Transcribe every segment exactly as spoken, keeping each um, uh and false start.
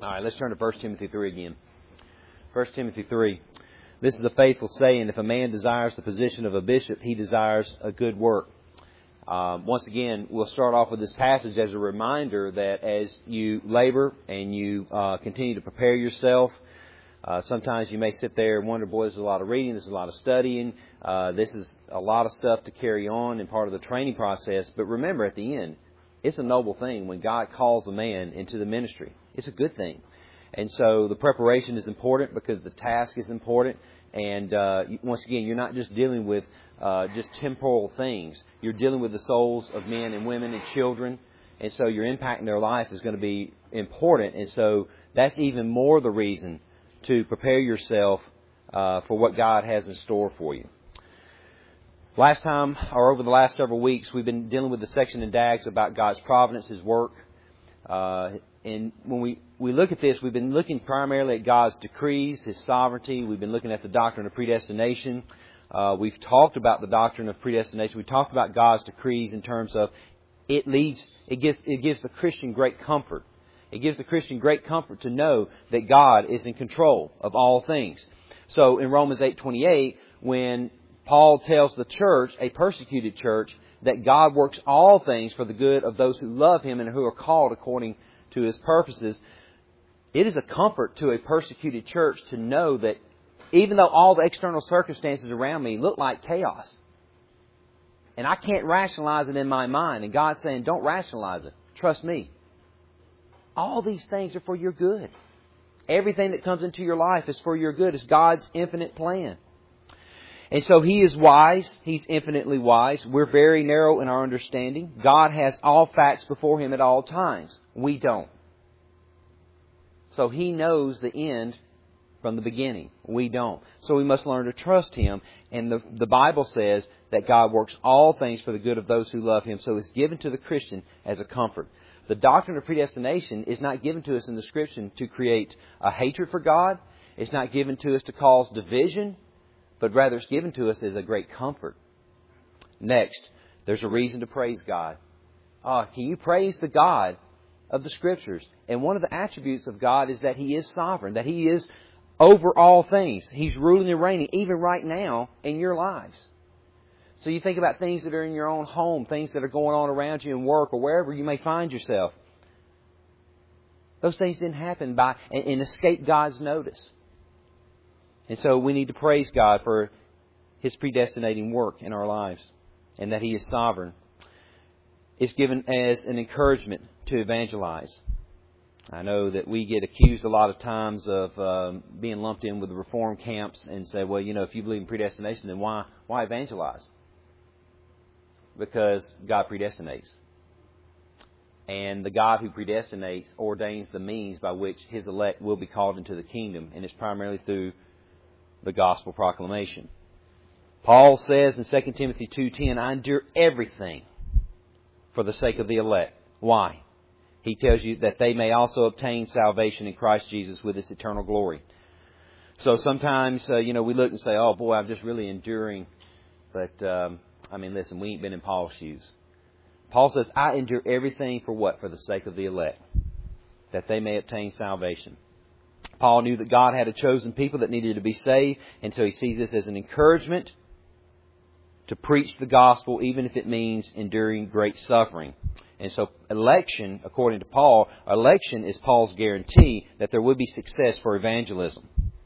All right, let's turn to First Timothy three again. First Timothy three. This is the faithful saying, if a man desires the position of a bishop, he desires a good work. Um, once again, we'll start off with this passage as a reminder that as you labor and you uh, continue to prepare yourself, uh, sometimes you may sit there and wonder, boy, there's a lot of reading, there's a lot of studying, uh, this is a lot of stuff to carry on and part of the training process. But remember, at the end, it's a noble thing when God calls a man into the ministry. It's a good thing. And so the preparation is important because the task is important. And uh, once again, you're not just dealing with uh, just temporal things. You're dealing with the souls of men and women and children. And so your impact in their life is going to be important. And so that's even more the reason to prepare yourself uh, for what God has in store for you. Last time, or over the last several weeks, we've been dealing with the section in Dags about God's providence, His work. Uh, and when we, we look at this, we've been looking primarily at God's decrees, His sovereignty. We've been looking at the doctrine of predestination. Uh, we've talked about the doctrine of predestination. We talked about God's decrees in terms of it leads, it gives, it gives the Christian great comfort. It gives the Christian great comfort to know that God is in control of all things. So in Romans eight twenty-eight, when Paul tells the church, a persecuted church, that God works all things for the good of those who love Him and who are called according to His purposes. It is a comfort to a persecuted church to know that even though all the external circumstances around me look like chaos, and I can't rationalize it in my mind, and God's saying, don't rationalize it. Trust me. All these things are for your good. Everything that comes into your life is for your good. It's God's infinite plan. And so He is wise. He's infinitely wise. We're very narrow in our understanding. God has all facts before Him at all times. We don't. So He knows the end from the beginning. We don't. So we must learn to trust Him. And the, the Bible says that God works all things for the good of those who love Him. So it's given to the Christian as a comfort. The doctrine of predestination is not given to us in the Scripture to create a hatred for God. It's not given to us to cause division. But rather it's given to us as a great comfort. Next, there's a reason to praise God. Uh, can you praise the God of the Scriptures? And one of the attributes of God is that He is sovereign, that He is over all things. He's ruling and reigning, even right now, in your lives. So you think about things that are in your own home, things that are going on around you in work or wherever you may find yourself. Those things didn't happen by and, and escape God's notice. And so we need to praise God for His predestinating work in our lives and that He is sovereign. It's given as an encouragement to evangelize. I know that we get accused a lot of times of um, being lumped in with the reform camps and say, well, you know, if you believe in predestination, then why why evangelize? Because God predestinates. And the God who predestinates ordains the means by which His elect will be called into the kingdom. And it's primarily through the gospel proclamation. Paul says in Second Timothy two ten, I endure everything for the sake of the elect. Why? He tells you that they may also obtain salvation in Christ Jesus with His eternal glory. So sometimes, uh, you know, we look and say, oh boy, I'm just really enduring. But, um, I mean, listen, we ain't been in Paul's shoes. Paul says, I endure everything for what? For the sake of the elect. That they may obtain salvation. Paul knew that God had a chosen people that needed to be saved, and so he sees this as an encouragement to preach the gospel, even if it means enduring great suffering. And so election, according to Paul, election is Paul's guarantee that there will be success for evangelism.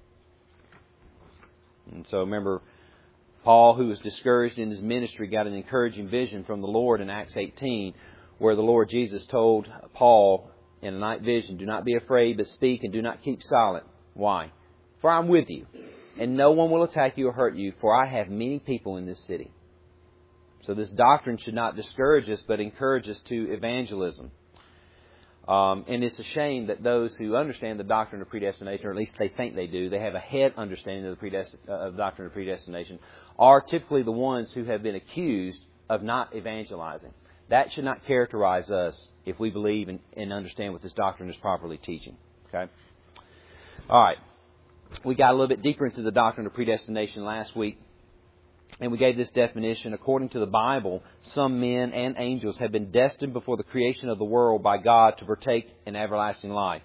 And so remember, Paul, who was discouraged in his ministry, got an encouraging vision from the Lord in Acts eighteen, where the Lord Jesus told Paul in a night vision, do not be afraid, but speak and do not keep silent. Why? For I'm with you, and no one will attack you or hurt you, for I have many people in this city. So this doctrine should not discourage us, but encourage us to evangelism. Um, and it's a shame that those who understand the doctrine of predestination, or at least they think they do, they have a head understanding of the predest- uh, of the doctrine of predestination, are typically the ones who have been accused of not evangelizing. That should not characterize us if we believe and, and understand what this doctrine is properly teaching. Okay? All right. We got a little bit deeper into the doctrine of predestination last week. And we gave this definition. According to the Bible, some men and angels have been destined before the creation of the world by God to partake in everlasting life.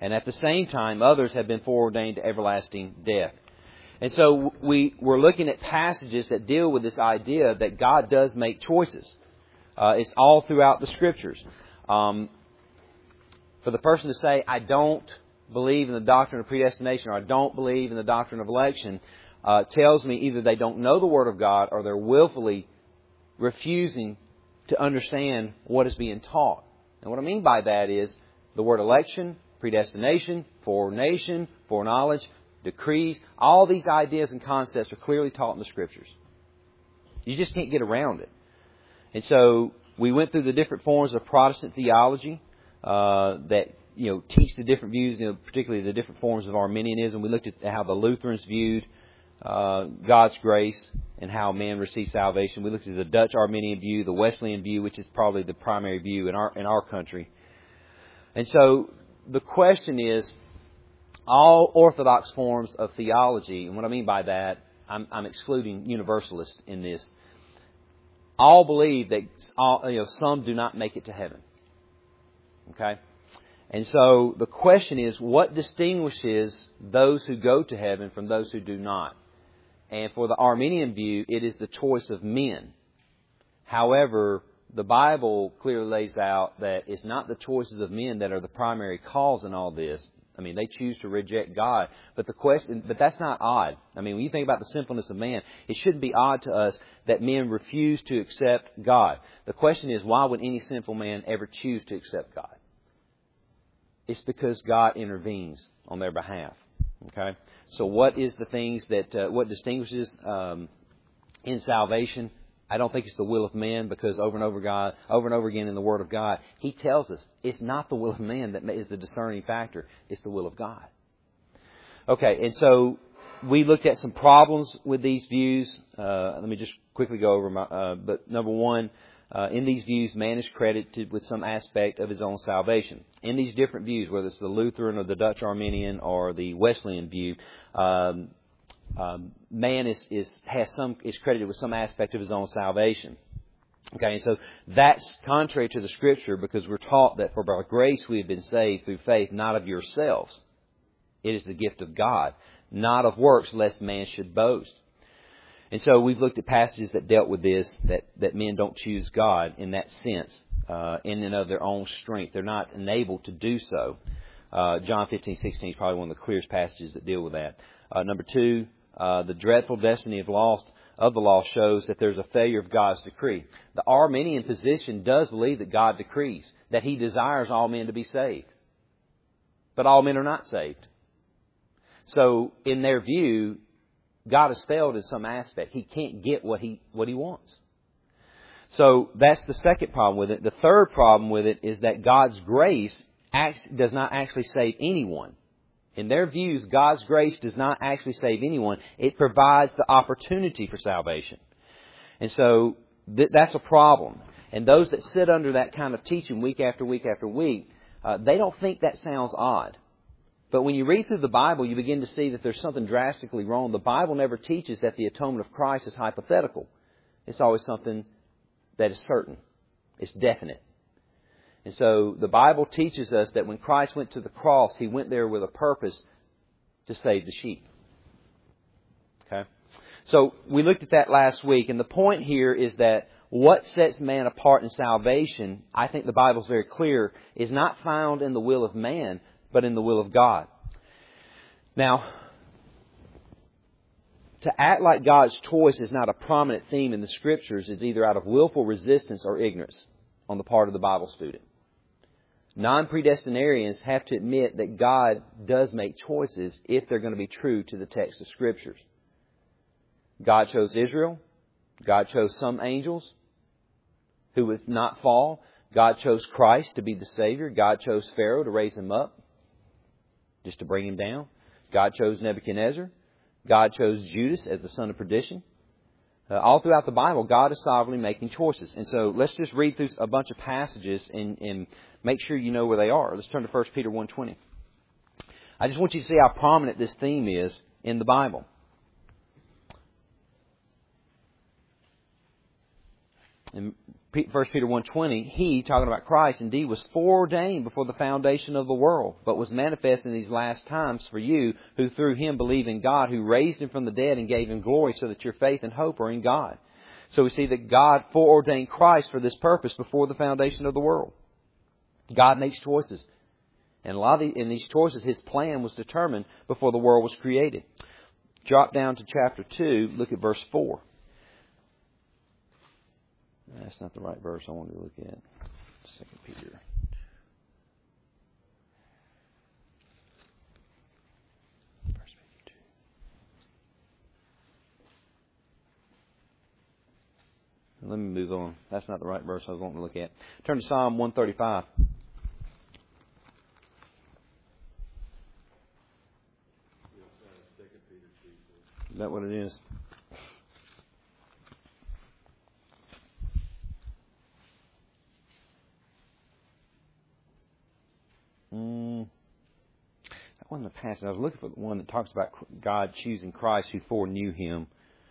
And at the same time, others have been foreordained to everlasting death. And so we, we're looking at passages that deal with this idea that God does make choices. Uh, it's all throughout the Scriptures. Um, for the person to say, I don't believe in the doctrine of predestination, or I don't believe in the doctrine of election, uh, tells me either they don't know the Word of God or they're willfully refusing to understand what is being taught. And what I mean by that is the word election, predestination, foreordination, foreknowledge, decrees, all these ideas and concepts are clearly taught in the Scriptures. You just can't get around it. And so we went through the different forms of Protestant theology uh, that you know teach the different views, you know, particularly the different forms of Arminianism. We looked at how the Lutherans viewed uh, God's grace and how man receives salvation. We looked at the Dutch Arminian view, the Wesleyan view, which is probably the primary view in our in our country. And so the question is, all Orthodox forms of theology, and what I mean by that, I'm, I'm excluding Universalists in this, all believe that all, you know, some do not make it to heaven. Okay? And so the question is, what distinguishes those who go to heaven from those who do not? And for the Arminian view, it is the choice of men. However, the Bible clearly lays out that it's not the choices of men that are the primary cause in all this. I mean, they choose to reject God. But the question, but that's not odd. I mean, when you think about the sinfulness of man, it shouldn't be odd to us that men refuse to accept God. The question is, why would any sinful man ever choose to accept God? It's because God intervenes on their behalf. Okay? So what is the things that, uh, what distinguishes um, in salvation? I don't think it's the will of man, because over and over God, over and over again in the Word of God, He tells us it's not the will of man that is the discerning factor. It's the will of God. Okay, and so we looked at some problems with these views. Uh, let me just quickly go over my. Uh, but number one, uh, in these views, man is credited with some aspect of his own salvation. In these different views, whether it's the Lutheran or the Dutch Arminian or the Wesleyan view, um, Um, man is, is has some is credited with some aspect of his own salvation. Okay, and so that's contrary to the Scripture, because we're taught that for by grace we have been saved through faith, not of yourselves. It is the gift of God, not of works, lest man should boast. And so we've looked at passages that dealt with this, that, that men don't choose God in that sense, uh, in and of their own strength. They're not enabled to do so. Uh, John fifteen sixteen is probably one of the clearest passages that deal with that. Uh, number two, Uh, the dreadful destiny of lost of the law shows that there's a failure of God's decree. The Arminian position does believe that God decrees, that He desires all men to be saved. But all men are not saved. So, in their view, God has failed in some aspect. He can't get what He what He wants. So, that's the second problem with it. The third problem with it is that God's grace acts, does not actually save anyone. In their views, God's grace does not actually save anyone. It provides the opportunity for salvation. And so th- that's a problem. And those that sit under that kind of teaching week after week after week, uh, they don't think that sounds odd. But when you read through the Bible, you begin to see that there's something drastically wrong. The Bible never teaches that the atonement of Christ is hypothetical. It's always something that is certain. It's definite. And so the Bible teaches us that when Christ went to the cross, He went there with a purpose to save the sheep. Okay? So we looked at that last week, and the point here is that what sets man apart in salvation, I think the Bible is very clear, is not found in the will of man, but in the will of God. Now, to act like God's choice is not a prominent theme in the Scriptures is either out of willful resistance or ignorance on the part of the Bible student. Non-predestinarians have to admit that God does make choices if they're going to be true to the text of Scriptures. God chose Israel. God chose some angels who would not fall. God chose Christ to be the Savior. God chose Pharaoh to raise him up, just to bring him down. God chose Nebuchadnezzar. God chose Judas as the son of perdition. Uh, all throughout the Bible, God is sovereignly making choices. And so let's just read through a bunch of passages and, and make sure you know where they are. Let's turn to First Peter one twenty. I just want you to see how prominent this theme is in the Bible. In First Peter one twenty, He, talking about Christ, indeed was foreordained before the foundation of the world, but was manifest in these last times for you, who through Him believe in God, who raised Him from the dead and gave Him glory, so that your faith and hope are in God. So we see that God foreordained Christ for this purpose before the foundation of the world. God makes choices. And a lot of the, in these choices, His plan was determined before the world was created. Drop down to chapter two, look at verse four. That's not the right verse I wanted to look at. Second Peter. First Peter two. Let me move on. That's not the right verse I was wanting to look at. Turn to Psalm one thirty-five. Is that what it is? Mm, that wasn't the passage. I was looking for the one that talks about God choosing Christ who foreknew Him.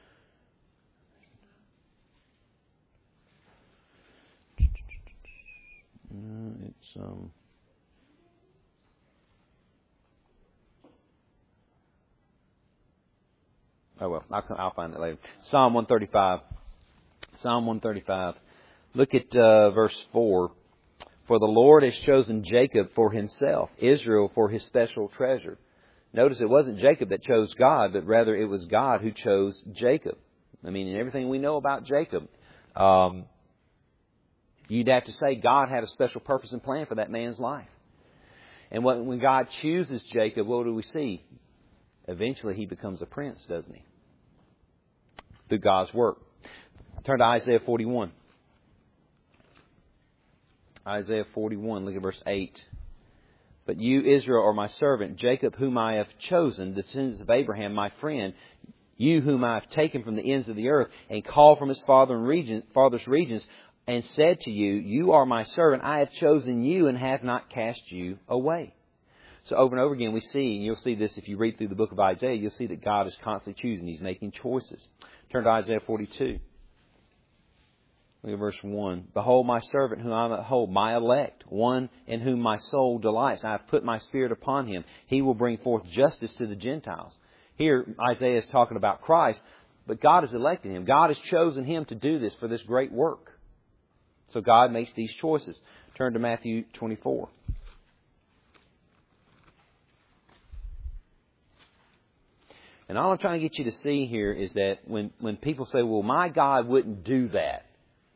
No, it's um. Oh well, I'll, I'll find it later. Psalm one thirty-five. Psalm one thirty-five. Look at uh, verse four. For the Lord has chosen Jacob for Himself, Israel for His special treasure. Notice it wasn't Jacob that chose God, but rather it was God who chose Jacob. I mean, in everything we know about Jacob, um, you'd have to say God had a special purpose and plan for that man's life. And when, when God chooses Jacob, what do we see? Eventually he becomes a prince, doesn't he? Through God's work. Turn to Isaiah forty-one. Isaiah forty-one, look at verse eight. But you, Israel, are my servant, Jacob, whom I have chosen, the descendants of Abraham, my friend, you whom I have taken from the ends of the earth, and called from his father and region, father's regions, and said to you, you are my servant, I have chosen you, and have not cast you away. So over and over again we see, and you'll see this if you read through the book of Isaiah, you'll see that God is constantly choosing. He's making choices. Turn to Isaiah forty-two. Look at verse one. Behold my servant whom I uphold, my elect, one in whom my soul delights. I have put my spirit upon him. He will bring forth justice to the Gentiles. Here Isaiah is talking about Christ, but God has elected him. God has chosen him to do this for this great work. So God makes these choices. Turn to Matthew twenty-four. And all I'm trying to get you to see here is that when, when people say, well, my God wouldn't do that.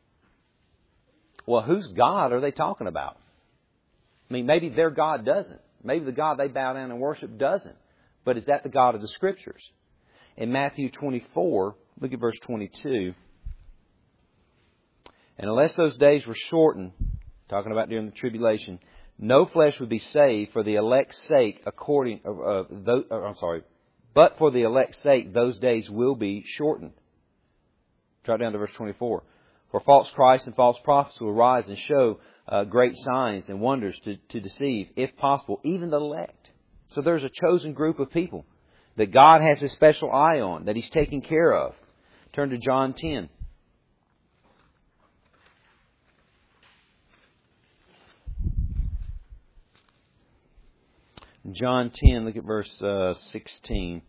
Well, whose God are they talking about? I mean, maybe their God doesn't. Maybe the God they bow down and worship doesn't. But is that the God of the Scriptures? In Matthew twenty-four, look at verse twenty-two. And unless those days were shortened, talking about during the tribulation, no flesh would be saved for the elect's sake according, uh, uh, those, uh, I'm sorry, but for the elect's sake, those days will be shortened. Drop down to verse twenty-four. For false Christs and false prophets will rise and show uh, great signs and wonders to, to deceive, if possible, even the elect. So there's a chosen group of people that God has a special eye on, that He's taking care of. Turn to John ten. John ten, look at verse uh, sixteen.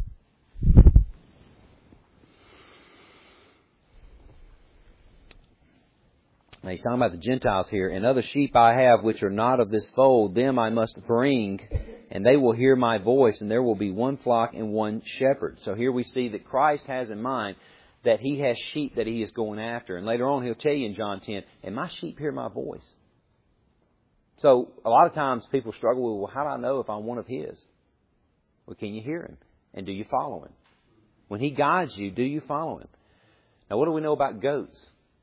Now he's talking about the Gentiles here. And other sheep I have which are not of this fold, them I must bring, and they will hear my voice, and there will be one flock and one shepherd. So here we see that Christ has in mind that He has sheep that He is going after. And later on He'll tell you in John ten, and my sheep hear my voice. So a lot of times people struggle with, well, how do I know if I'm one of His? Well, can you hear Him? And do you follow Him? When He guides you, do you follow Him? Now, what do we know about goats?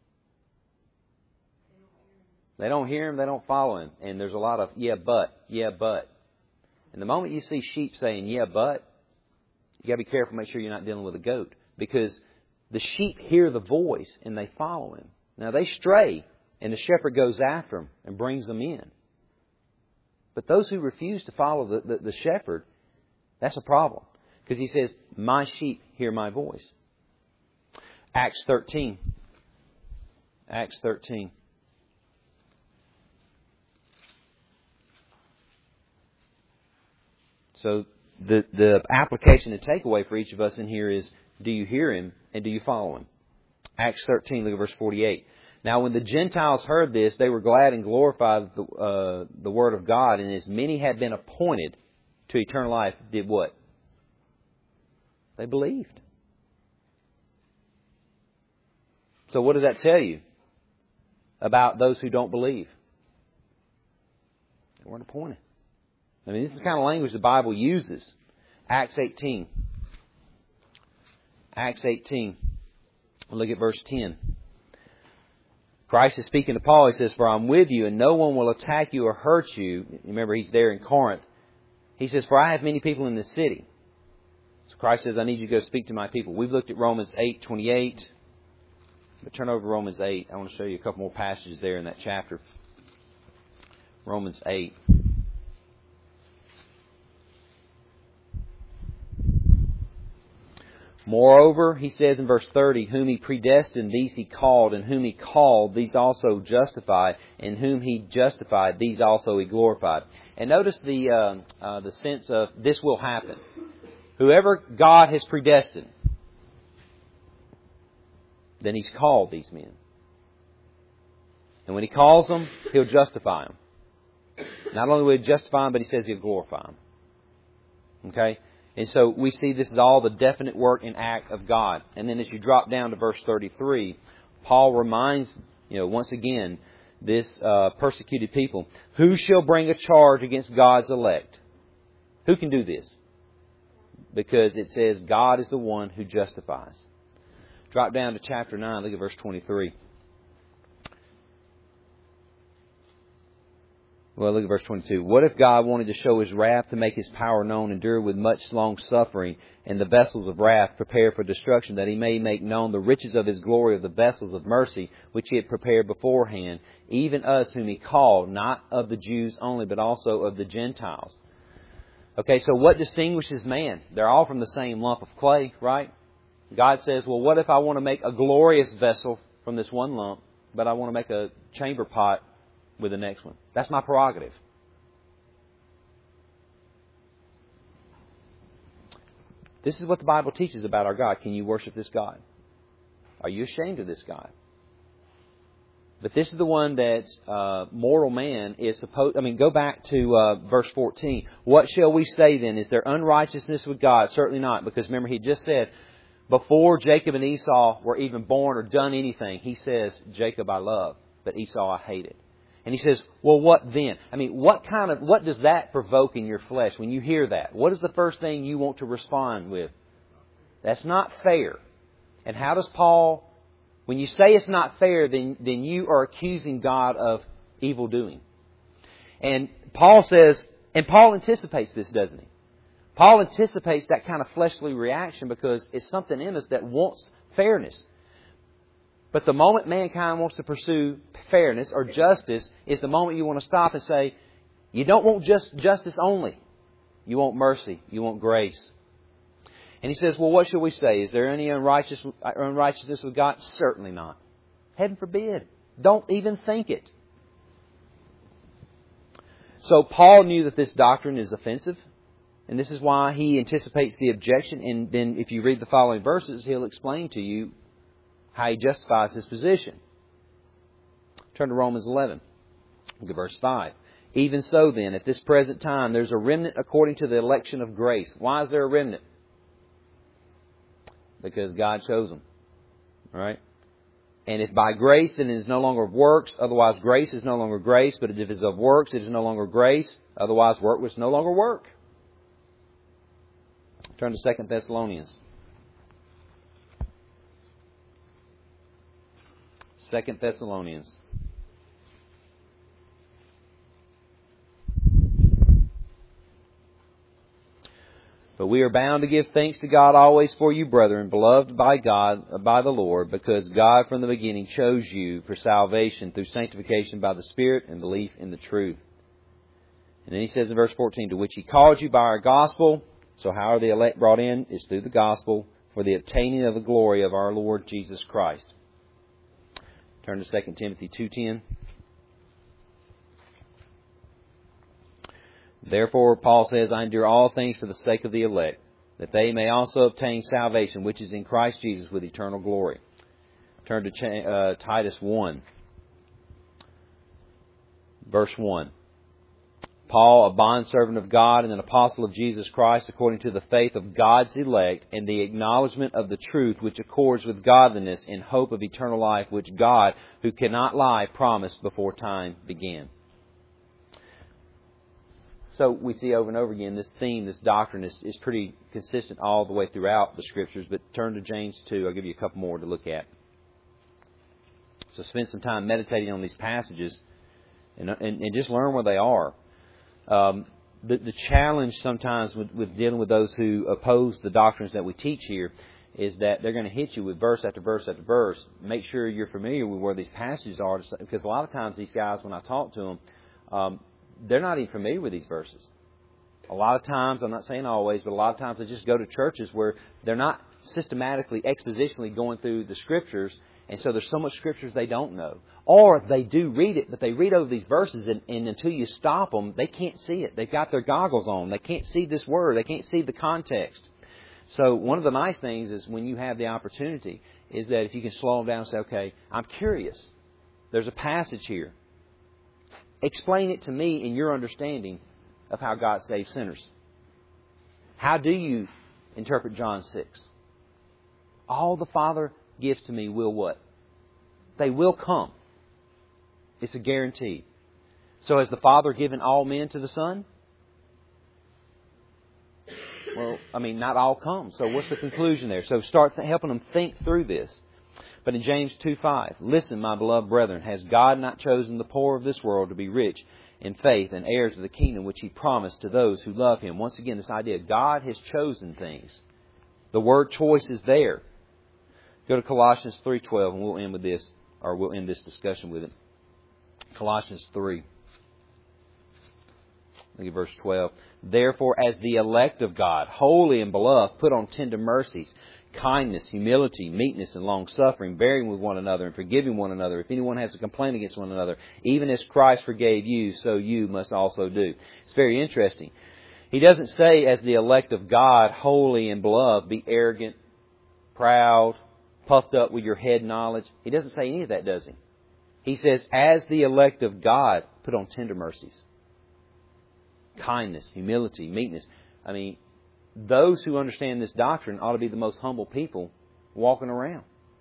They don't hear Him, they don't follow Him. And there's a lot of, yeah, but, yeah, but. And the moment you see sheep saying, yeah, but, you got to be careful, make sure you're not dealing with a goat. Because the sheep hear the voice and they follow Him. Now, they stray, and the shepherd goes after them and brings them in. But those who refuse to follow the, the, the shepherd, that's a problem. Because He says, my sheep hear my voice. Acts thirteen. Acts thirteen. So the the application and takeaway for each of us in here is, do you hear Him and do you follow Him? Acts thirteen, look at verse forty-eight. Now when the Gentiles heard this, they were glad and glorified the, uh, the word of God, and as many had been appointed to eternal life, did what? They believed. So what does that tell you about those who don't believe? They weren't appointed. I mean, this is the kind of language the Bible uses. Acts eighteen. Acts eighteen. Look at verse ten. Christ is speaking to Paul. He says, "For I'm with you, and no one will attack you or hurt you." Remember, he's there in Corinth. He says, "For I have many people in this city." So Christ says, "I need you to go speak to my people." We've looked at Romans eight twenty-eight. But turn over to Romans eight. I want to show you a couple more passages there in that chapter. Romans eight. "Moreover," he says in verse thirty, "whom He predestined, these He called, and whom He called, these also justified, and whom He justified, these also He glorified." And notice the uh, uh, the sense of this will happen. Whoever God has predestined, then He's called these men. And when He calls them, He'll justify them. Not only will He justify them, but He says He'll glorify them. Okay? And so we see this is all the definite work and act of God. And then as you drop down to verse thirty-three, Paul reminds, you know, once again, this uh, persecuted people, who shall bring a charge against God's elect? Who can do this? Because it says God is the one who justifies. Drop down to chapter nine, look at verse twenty-three. Well, look at verse twenty-two. "What if God wanted to show His wrath to make His power known, endure with much long suffering, and the vessels of wrath prepared for destruction, that He may make known the riches of His glory of the vessels of mercy, which He had prepared beforehand, even us whom He called, not of the Jews only, but also of the Gentiles." Okay, so what distinguishes man? They're all from the same lump of clay, right? God says, well, what if I want to make a glorious vessel from this one lump, but I want to make a chamber pot with the next one? That's my prerogative. This is what the Bible teaches about our God. Can you worship this God? Are you ashamed of this God? But this is the one that uh, mortal man is supposed... I mean, go back to uh, verse fourteen. "What shall we say then? Is there unrighteousness with God? Certainly not." Because remember, he just said, before Jacob and Esau were even born or done anything, he says, "Jacob I love, but Esau I hated." And he says, well, what then? I mean, what kind of, what does that provoke in your flesh when you hear that? What is the first thing you want to respond with? That's not fair. And how does Paul, when you say it's not fair, then, then you are accusing God of evil doing. And Paul says, and Paul anticipates this, doesn't he? Paul anticipates that kind of fleshly reaction because it's something in us that wants fairness. But the moment mankind wants to pursue fairness or justice is the moment you want to stop and say, you don't want just justice only. You want mercy. You want grace. And he says, well, what shall we say? Is there any unrighteous, unrighteousness with God? Certainly not. Heaven forbid. Don't even think it. So Paul knew that this doctrine is offensive. And this is why he anticipates the objection. And then if you read the following verses, he'll explain to you how he justifies his position. Turn to Romans eleven. Look at verse five. "Even so then, at this present time, there's a remnant according to the election of grace." Why is there a remnant? Because God chose them. All right? "And if by grace, then it is no longer of works. Otherwise, grace is no longer grace. But if it is of works, it is no longer grace. Otherwise, work was no longer work." Turn to Second Thessalonians. Second Thessalonians. "But we are bound to give thanks to God always for you, brethren, beloved by God, by the Lord, because God from the beginning chose you for salvation through sanctification by the Spirit and belief in the truth." And then he says in verse fourteen, "To which He called you by our gospel." So how are the elect brought in? It's through the gospel, "for the obtaining of the glory of our Lord Jesus Christ." Turn to Second Timothy two ten. Therefore, Paul says, I endure all things for the sake of the elect, that they may also obtain salvation, which is in Christ Jesus with eternal glory. Turn to uh, Titus one, verse one. Paul, a bondservant of God and an apostle of Jesus Christ, according to the faith of God's elect and the acknowledgement of the truth which accords with godliness in hope of eternal life, which God, who cannot lie, promised before time began. So we see over and over again this theme, this doctrine is, is pretty consistent all the way throughout the Scriptures. But turn to James two. I'll give you a couple more to look at. So spend some time meditating on these passages and, and, and just learn where they are. Um, the, the challenge sometimes with, with dealing with those who oppose the doctrines that we teach here is that they're going to hit you with verse after verse after verse. Make sure you're familiar with where these passages are, because a lot of times these guys, when I talk to them, um, they're not even familiar with these verses. A lot of times, I'm not saying always, but a lot of times they just go to churches where they're not systematically, expositionally going through the Scriptures, and so there's so much Scriptures they don't know. Or they do read it, but they read over these verses, and, and until you stop them, they can't see it. They've got their goggles on. They can't see this word. They can't see the context. So one of the nice things is when you have the opportunity is that if you can slow them down and say, okay, I'm curious. There's a passage here. Explain it to me in your understanding of how God saves sinners. How do you interpret John six? All the Father gives to me will what? They will come. It's a guarantee. So has the Father given all men to the Son? Well, I mean, not all come. So what's the conclusion there? So start helping them think through this. But in James two five, listen, my beloved brethren, has God not chosen the poor of this world to be rich in faith and heirs of the kingdom which He promised to those who love Him? Once again, this idea, God has chosen things. The word choice is there. Go to Colossians three twelve, and we'll end with this, or we'll end this discussion with it. Colossians three. Look at verse twelve. Therefore, as the elect of God, holy and beloved, put on tender mercies, kindness, humility, meekness, and long-suffering, bearing with one another and forgiving one another if anyone has a complaint against one another. Even as Christ forgave you, so you must also do. It's very interesting. He doesn't say, as the elect of God, holy and beloved, be arrogant, proud, puffed up with your head knowledge. He doesn't say any of that, does he? He says, as the elect of God, put on tender mercies, kindness, humility, meekness. I mean, those who understand this doctrine ought to be the most humble people walking around.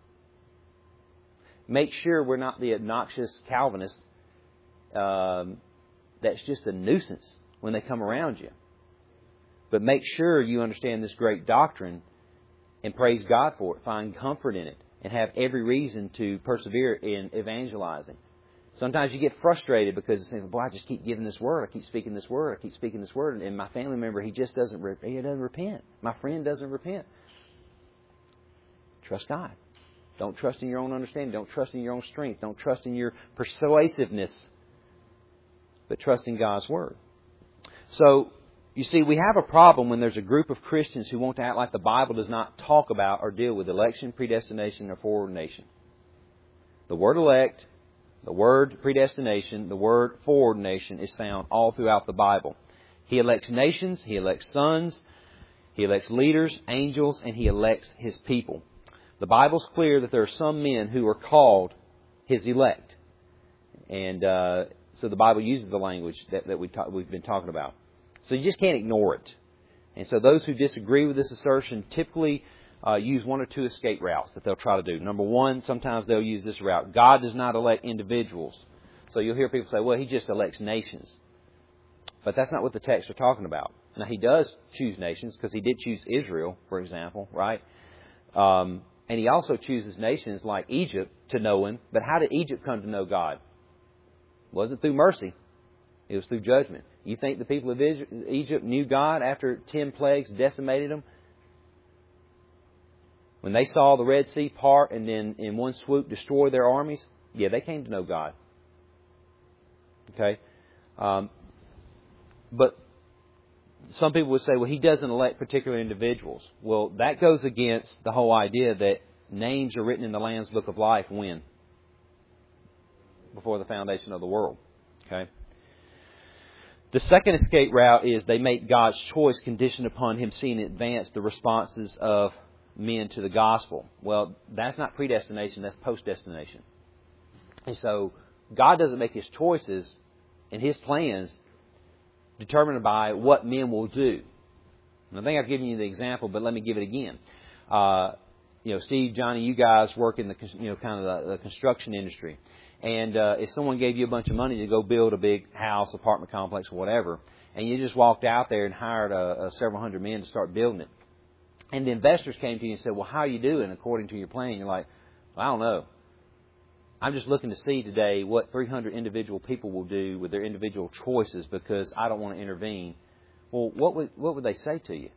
Make sure we're not the obnoxious Calvinist um, that's just a nuisance when they come around you. But make sure you understand this great doctrine and praise God for it. Find comfort in it and have every reason to persevere in evangelizing. Sometimes you get frustrated because you say, boy, I just keep giving this word. I keep speaking this word. I keep speaking this word. And my family member, he just doesn't, he doesn't repent. My friend doesn't repent. Trust God. Don't trust in your own understanding. Don't trust in your own strength. Don't trust in your persuasiveness. But trust in God's Word. So, you see, we have a problem when there's a group of Christians who want to act like the Bible does not talk about or deal with election, predestination, or foreordination. The word elect, the word predestination, the word foreordination is found all throughout the Bible. He elects nations, He elects sons, He elects leaders, angels, and He elects His people. The Bible's clear that there are some men who are called His elect. And uh, so the Bible uses the language that, that we ta- we've been talking about. So you just can't ignore it. And so those who disagree with this assertion typically uh, use one or two escape routes that they'll try to do. Number one, sometimes they'll use this route. God does not elect individuals. So you'll hear people say, well, He just elects nations. But that's not what the texts are talking about. Now, He does choose nations because He did choose Israel, for example, right? Um, and He also chooses nations like Egypt to know Him. But how did Egypt come to know God? It wasn't through mercy. It was through judgment. You think the people of Egypt knew God after ten plagues decimated them? When they saw the Red Sea part and then in one swoop destroy their armies, yeah, they came to know God. Okay? Um, but some people would say, well, He doesn't elect particular individuals. Well, that goes against the whole idea that names are written in the Lamb's Book of Life when? Before the foundation of the world. Okay? The second escape route is they make God's choice conditioned upon Him seeing in advance the responses of men to the gospel. Well, that's not predestination, that's post-destination. And so God doesn't make His choices and His plans determined by what men will do. And I think I've given you the example, but let me give it again. Uh, you know, Steve, Johnny, you guys work in the you know kind of the, the construction industry, and uh, if someone gave you a bunch of money to go build a big house, apartment complex, or whatever, and you just walked out there and hired a, a several hundred men to start building it, and the investors came to you and said, "Well, how are you doing according to your plan?" You're like, "Well, I don't know. I'm just looking to see today what three hundred individual people will do with their individual choices because I don't want to intervene." Well, what would what would they say to you?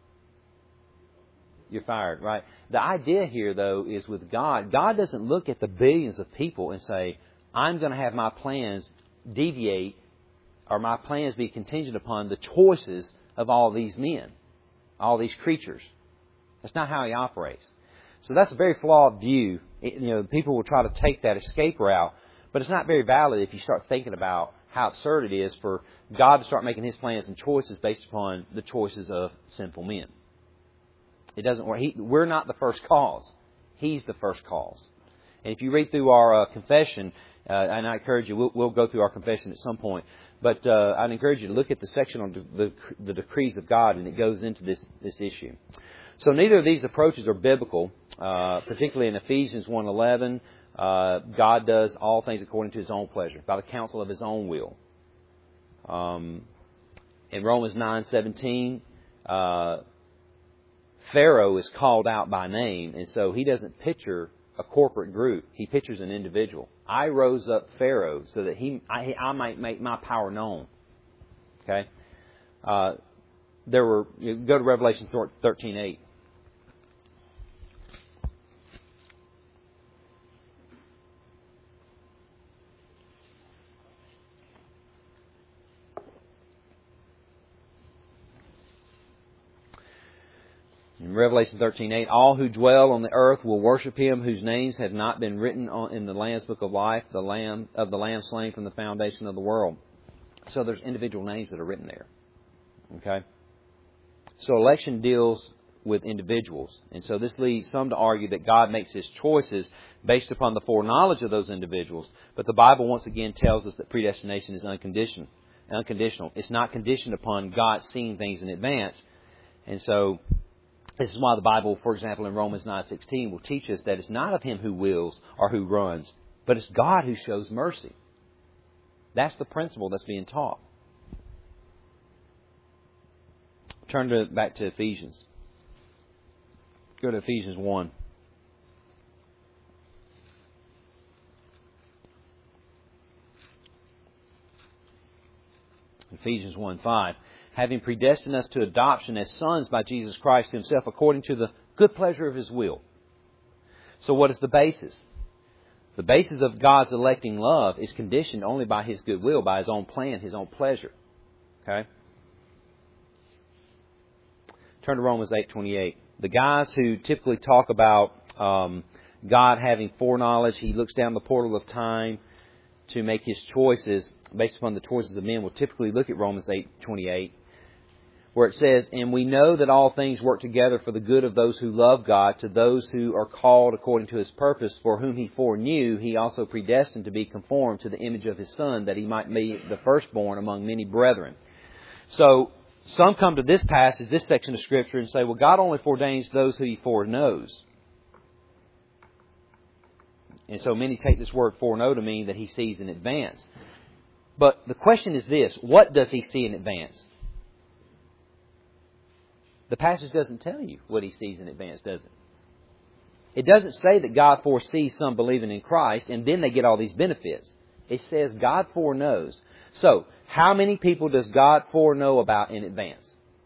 You're fired, right? The idea here, though, is with God, God doesn't look at the billions of people and say, I'm going to have my plans deviate or my plans be contingent upon the choices of all these men, all these creatures. That's not how He operates. So that's a very flawed view. It, you know, people will try to take that escape route, but it's not very valid if you start thinking about how absurd it is for God to start making His plans and choices based upon the choices of sinful men. It doesn't work. He, we're not the first cause. He's the first cause. And if you read through our uh, confession, uh, and I encourage you, we'll, we'll go through our confession at some point, but uh, I'd encourage you to look at the section on the, the, the decrees of God, and it goes into this, this issue. So neither of these approaches are biblical, uh, particularly in Ephesians one eleven. Uh, God does all things according to His own pleasure, by the counsel of His own will. Um, in Romans nine seventeen, uh, Pharaoh is called out by name, and so he doesn't picture a corporate group. He pictures an individual. I rose up Pharaoh so that he, I, I might make my power known. Okay? Uh, there were. You go to Revelation thirteen eight. In Revelation thirteen eight, all who dwell on the earth will worship Him whose names have not been written on, in the Lamb's Book of Life, the Lamb of the Lamb slain from the foundation of the world. So there's individual names that are written there. Okay? So election deals with individuals. And so this leads some to argue that God makes His choices based upon the foreknowledge of those individuals. But the Bible once again tells us that predestination is unconditional. Unconditional. It's not conditioned upon God seeing things in advance. And so this is why the Bible, for example, in Romans nine sixteen, will teach us that it's not of him who wills or who runs, but it's God who shows mercy. That's the principle that's being taught. Turn to, back to Ephesians. Go to Ephesians one. Ephesians one five. Having predestined us to adoption as sons by Jesus Christ Himself, according to the good pleasure of His will. So what is the basis? The basis of God's electing love is conditioned only by His good will, by His own plan, His own pleasure. Okay? Turn to Romans eight twenty-eight. The guys who typically talk about um, God having foreknowledge, He looks down the portal of time to make His choices based upon the choices of men, will typically look at Romans eight twenty-eight, where it says, and we know that all things work together for the good of those who love God, to those who are called according to His purpose, for whom He foreknew, He also predestined to be conformed to the image of His Son, that He might be the firstborn among many brethren. So, some come to this passage, this section of Scripture, and say, well, God only foreordains those who He foreknows. And so many take this word foreknow to mean that He sees in advance. But the question is this, what does He see in advance? The passage doesn't tell you what He sees in advance, does it? It doesn't say that God foresees some believing in Christ and then they get all these benefits. It says God foreknows. So, how many people does God foreknow about in advance?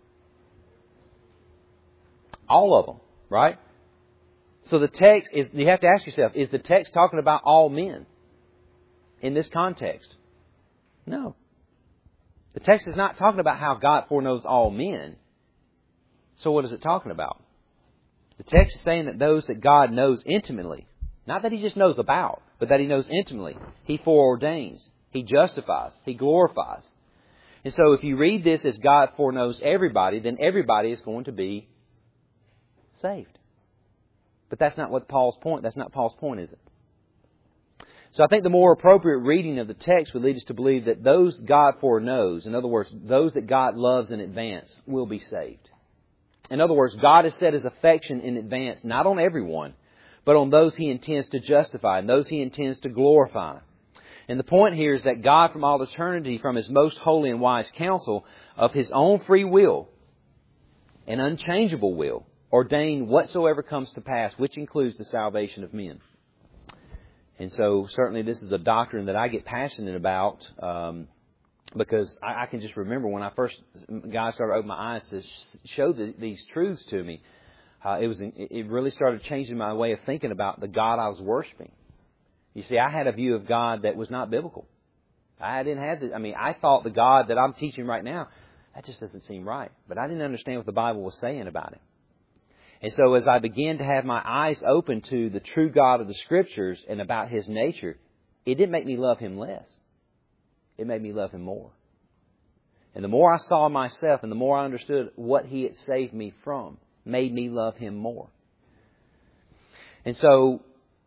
All of them, right? So the text is, you have to ask yourself, is the text talking about all men in this context? No. The text is not talking about how God foreknows all men. So what is it talking about? The text is saying that those that God knows intimately, not that He just knows about, but that He knows intimately, He foreordains, He justifies, He glorifies. And so if you read this as God foreknows everybody, then everybody is going to be saved. But that's not what Paul's point. That's not Paul's point, is it? So I think the more appropriate reading of the text would lead us to believe that those God foreknows, in other words, those that God loves in advance, will be saved. In other words, God has set His affection in advance, not on everyone, but on those He intends to justify and those He intends to glorify. And the point here is that God from all eternity, from His most holy and wise counsel, of His own free will and unchangeable will, ordained whatsoever comes to pass, which includes the salvation of men. And so certainly this is a doctrine that I get passionate about um, because I, I can just remember when I first, God started opening my eyes to show the, these truths to me. Uh, it was it really started changing my way of thinking about the God I was worshiping. You see, I had a view of God that was not biblical. I didn't have the, I mean, I thought the God that I'm teaching right now, that just doesn't seem right. But I didn't understand what the Bible was saying about it. And so as I began to have my eyes open to the true God of the Scriptures and about His nature, it didn't make me love Him less. It made me love Him more. And the more I saw myself and the more I understood what He had saved me from, made me love Him more. And so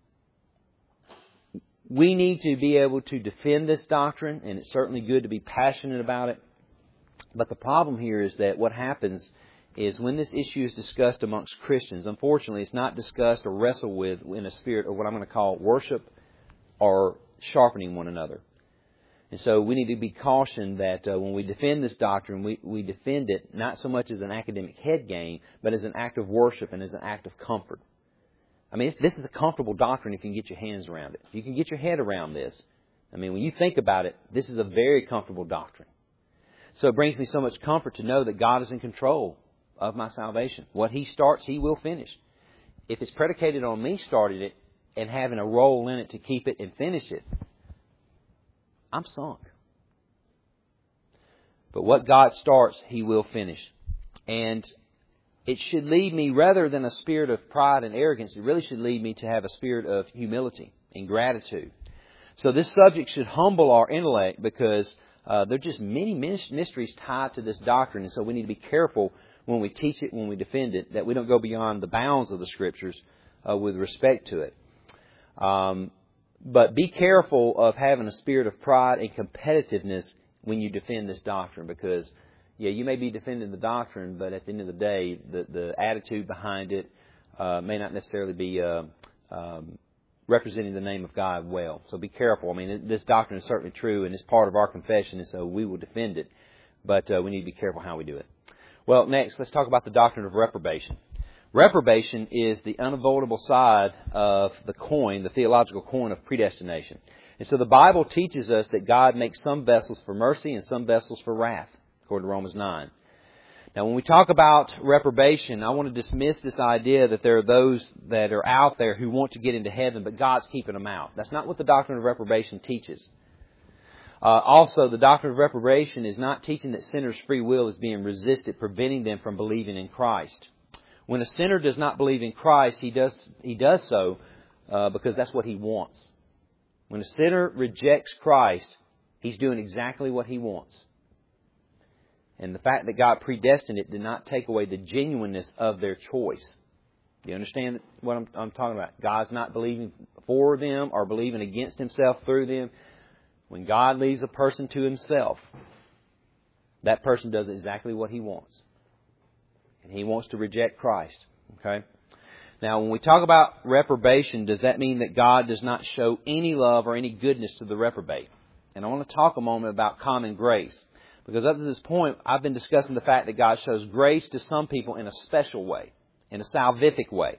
we need to be able to defend this doctrine, and it's certainly good to be passionate about it. But the problem here is that what happens is when this issue is discussed amongst Christians, unfortunately, it's not discussed or wrestled with in a spirit of what I'm going to call worship or sharpening one another. And so we need to be cautioned that uh, when we defend this doctrine, we, we defend it not so much as an academic head game, but as an act of worship and as an act of comfort. I mean, it's, this is a comfortable doctrine if you can get your hands around it. If you can get your head around this. I mean, when you think about it, this is a very comfortable doctrine. So it brings me so much comfort to know that God is in control of my salvation. What He starts, He will finish. If it's predicated on me starting it and having a role in it to keep it and finish it, I'm sunk. But what God starts, He will finish. And it should lead me, rather than a spirit of pride and arrogance, it really should lead me to have a spirit of humility and gratitude. So this subject should humble our intellect because uh, there are just many mysteries tied to this doctrine. And so we need to be careful when we teach it, when we defend it, that we don't go beyond the bounds of the Scriptures uh, with respect to it. Um, but be careful of having a spirit of pride and competitiveness when you defend this doctrine, because, yeah, you may be defending the doctrine, but at the end of the day, the, the attitude behind it uh, may not necessarily be uh, um, representing the name of God well. So be careful. I mean, this doctrine is certainly true, and it's part of our confession, and so we will defend it. But uh, we need to be careful how we do it. Well, next, let's talk about the doctrine of reprobation. Reprobation is the unavoidable side of the coin, the theological coin of predestination. And so the Bible teaches us that God makes some vessels for mercy and some vessels for wrath, according to Romans nine. Now, when we talk about reprobation, I want to dismiss this idea that there are those that are out there who want to get into heaven, but God's keeping them out. That's not what the doctrine of reprobation teaches. Uh, also, the doctrine of reprobation is not teaching that sinners' free will is being resisted, preventing them from believing in Christ. When a sinner does not believe in Christ, he does he does so uh, because that's what he wants. When a sinner rejects Christ, he's doing exactly what he wants. And the fact that God predestined it did not take away the genuineness of their choice. You understand what I'm, I'm talking about? God's not believing for them or believing against Himself through them. When God leaves a person to himself, that person does exactly what he wants. And he wants to reject Christ. Okay? Now, when we talk about reprobation, does that mean that God does not show any love or any goodness to the reprobate? And I want to talk a moment about common grace. Because up to this point, I've been discussing the fact that God shows grace to some people in a special way, in a salvific way.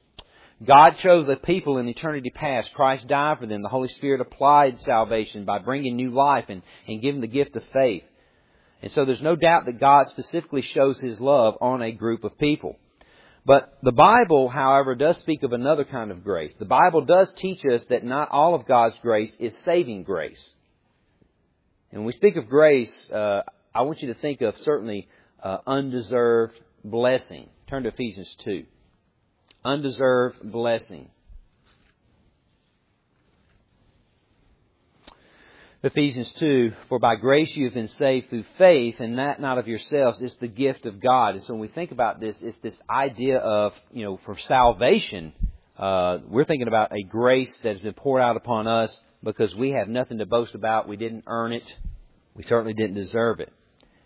God chose a people in eternity past. Christ died for them. The Holy Spirit applied salvation by bringing new life and, and giving the gift of faith. And so there's no doubt that God specifically shows His love on a group of people. But the Bible, however, does speak of another kind of grace. The Bible does teach us that not all of God's grace is saving grace. And when we speak of grace, uh, I want you to think of certainly uh, undeserved blessing. Turn to Ephesians two. Undeserved blessing. Ephesians two, for by grace you have been saved through faith, and that not of yourselves. It's the gift of God. And so when we think about this, it's this idea of, you know, for salvation, uh, we're thinking about a grace that has been poured out upon us because we have nothing to boast about. We didn't earn it. We certainly didn't deserve it.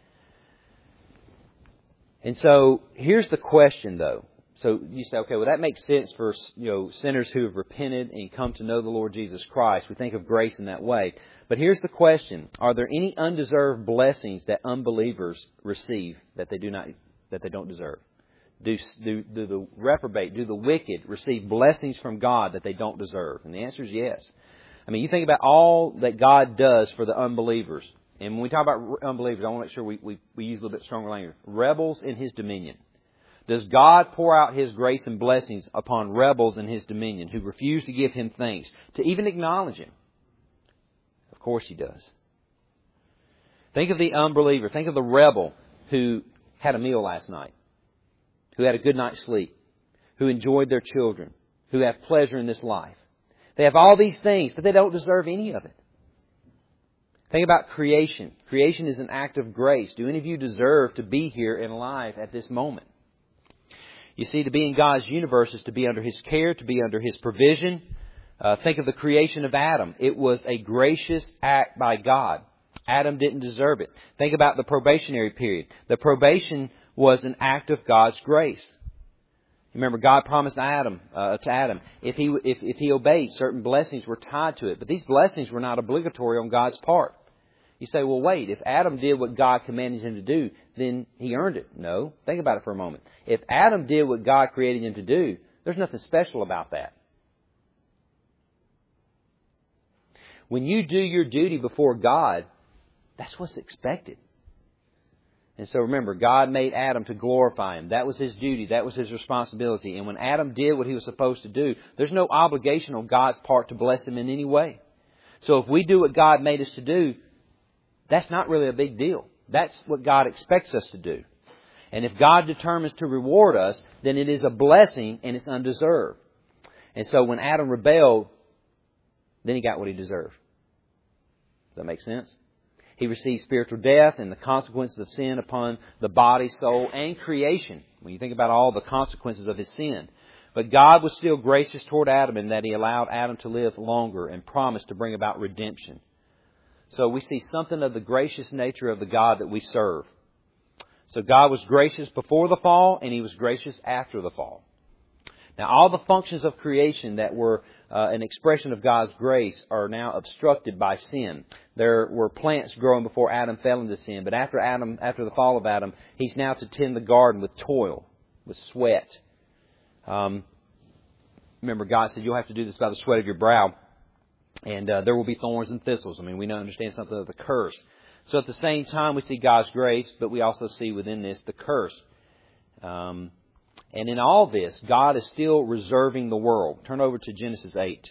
And so here's the question, though. So you say, okay, well, that makes sense for, you know, sinners who have repented and come to know the Lord Jesus Christ. We think of grace in that way. But here's the question. Are there any undeserved blessings that unbelievers receive that they do not, that they don't deserve? Do, do, do the reprobate, do the wicked receive blessings from God that they don't deserve? And the answer is yes. I mean, you think about all that God does for the unbelievers. And when we talk about unbelievers, I want to make sure we, we, we use a little bit stronger language. Rebels in His dominion. Does God pour out His grace and blessings upon rebels in His dominion who refuse to give Him thanks, to even acknowledge Him? Of course He does. Think of the unbeliever. Think of the rebel who had a meal last night, who had a good night's sleep, who enjoyed their children, who have pleasure in this life. They have all these things, but they don't deserve any of it. Think about creation. Creation is an act of grace. Do any of you deserve to be here and alive at this moment? You see, to be in God's universe is to be under His care, to be under His provision. Uh, think of the creation of Adam. It was a gracious act by God. Adam didn't deserve it. Think about the probationary period. The probation was an act of God's grace. Remember, God promised Adam uh, to Adam if he if, if he obeyed, certain blessings were tied to it. But these blessings were not obligatory on God's part. You say, well, wait, if Adam did what God commanded him to do, then he earned it. No. Think about it for a moment. If Adam did what God created him to do, there's nothing special about that. When you do your duty before God, that's what's expected. And so remember, God made Adam to glorify Him. That was his duty. That was his responsibility. And when Adam did what he was supposed to do, there's no obligation on God's part to bless him in any way. So if we do what God made us to do, that's not really a big deal. That's what God expects us to do. And if God determines to reward us, then it is a blessing and it's undeserved. And so when Adam rebelled, then he got what he deserved. Does that make sense? He received spiritual death and the consequences of sin upon the body, soul, and creation. When you think about all the consequences of his sin. But God was still gracious toward Adam in that He allowed Adam to live longer and promised to bring about redemption. So we see something of the gracious nature of the God that we serve. So God was gracious before the fall and He was gracious after the fall. Now all the functions of creation that were uh, an expression of God's grace are now obstructed by sin. There were plants growing before Adam fell into sin, but after Adam, after the fall of Adam, he's now to tend the garden with toil, with sweat. Um, remember, God said you'll have to do this by the sweat of your brow. And uh, there will be thorns and thistles. I mean, we now understand something of the curse. So at the same time, we see God's grace, but we also see within this the curse. Um, and in all this, God is still reserving the world. Turn over to Genesis eight.